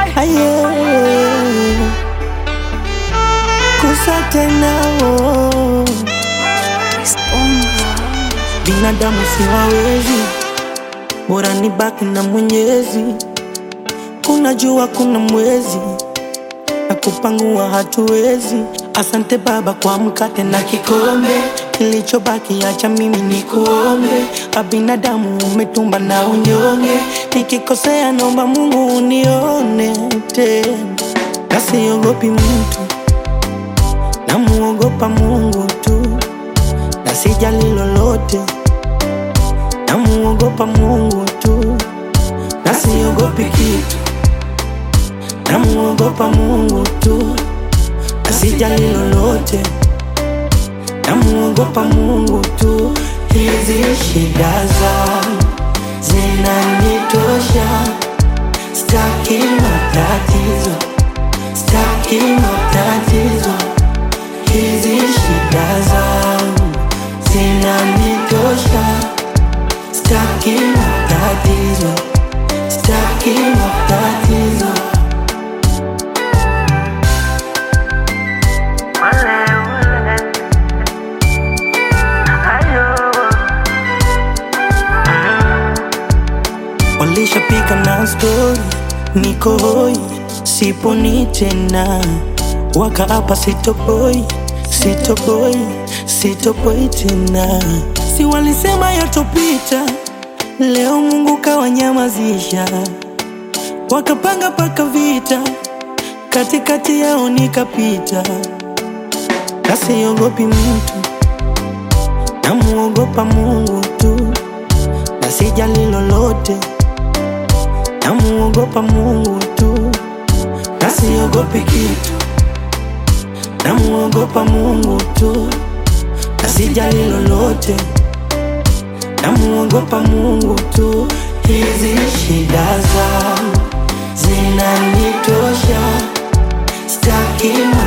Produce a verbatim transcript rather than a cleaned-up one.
Aye, kusa tena oh. Binadamu siwawezi, bora nibaki na Mwenyezi. Kuna jua kuna mwezi, na kupangua hatuwezi. Asante Baba kwa mkate na kikombe, kilichobaki acha mimi nikuombe. Abinadamu umetumba na unyonge, nikikosea naomba Mungu unione tena. Na siogopi mtu, namuogopa Mungu tu. Na sijali lolote, namuogopa Mungu tu. Na siogopi kitu, namuogopa Mungu tu. Na sijali lolote, namuogopa Mungu tu. Hizi shida zangu zinanitosha, staki matatizo, staki matatizo. Hizi shida zangu zinanitosha, staki matatizo, staki matatizo. Walishapika na story, niko hoi, siponi tena. Wakaapa sitopoi, sitopoi, sitopoi tena. Si walisema yatopita, leo Mungu kawanyamazisha. Wakapanga paka vita, katikati yao nikapita. Na siogopi mtu, namuogopa Mungu tu. Na sijali lolote, namuogopa Mungu tu. Na siogopi kitu, namuogopa Mungu tu. Na sijali lolote, namuogopa Mungu tu. Hizi shida zangu zinanitosha, staki